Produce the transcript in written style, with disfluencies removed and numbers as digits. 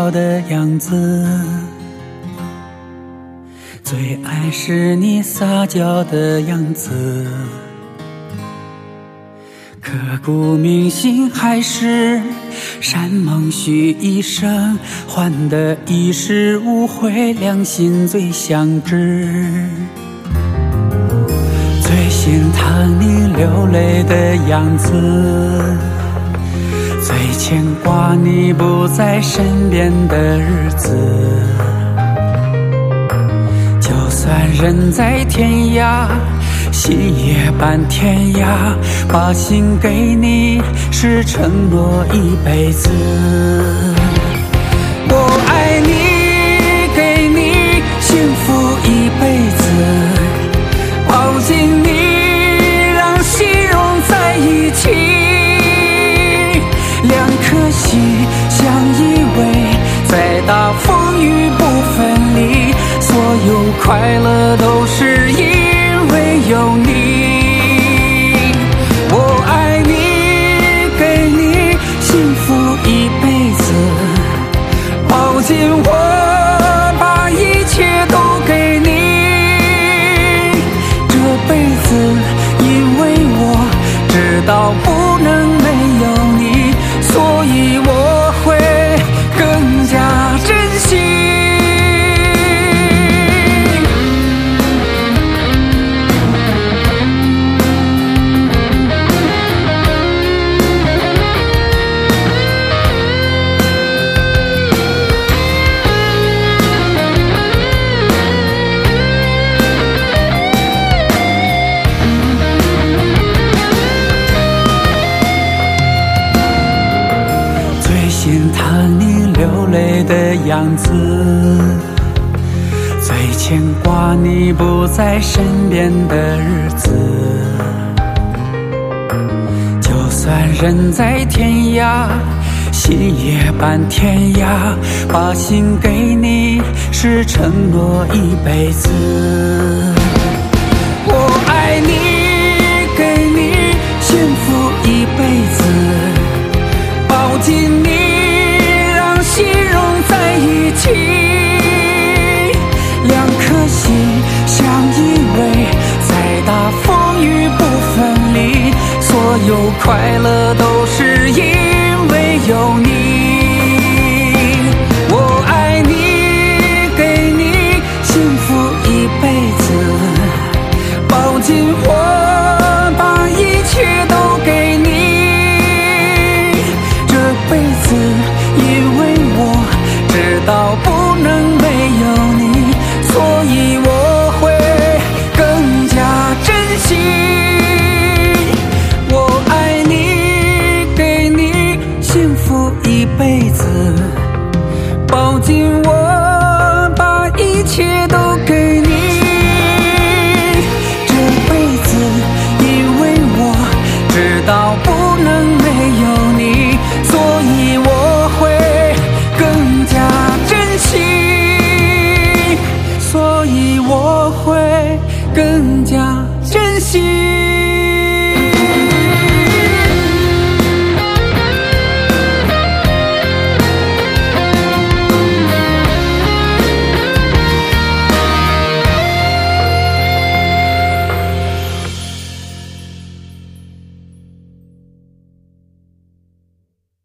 娇的样子，最爱是你撒娇的样子。刻骨铭心还是山盟许一生，换得一世无悔，两心最相知。最心疼你流泪的样子，最牵挂你不在身边的日子。就算人在天涯，心也伴天涯，把心给你是承诺一辈子。我爱你，给你幸福一辈子，抱紧你，让心融在一起。两颗心相依偎，再大风雨不分离，所有快乐都是因为有你。我爱你，给你幸福一辈子，抱紧我，把一切都给你。这辈子因为我知道不能没有你，所以我会更加珍惜。心疼你流泪的样子，最牵挂你不在身边的日子。就算人在天涯，心也伴天涯，把心给你是承诺一辈子。我爱你，给你幸福一辈子，抱紧你，心融在一起。两颗心相依偎，再大风雨不分离，所有快乐都是因为有你。我爱你，给你幸福一辈子，抱紧我，把一切都给你。这辈子因为我知道不能没有你，所以我会更加珍惜。我爱你，给你幸福一辈子，抱紧我，把一切都给你。这辈子因为我知道不能没有你，所以我会更加珍惜，所以我会更加珍惜。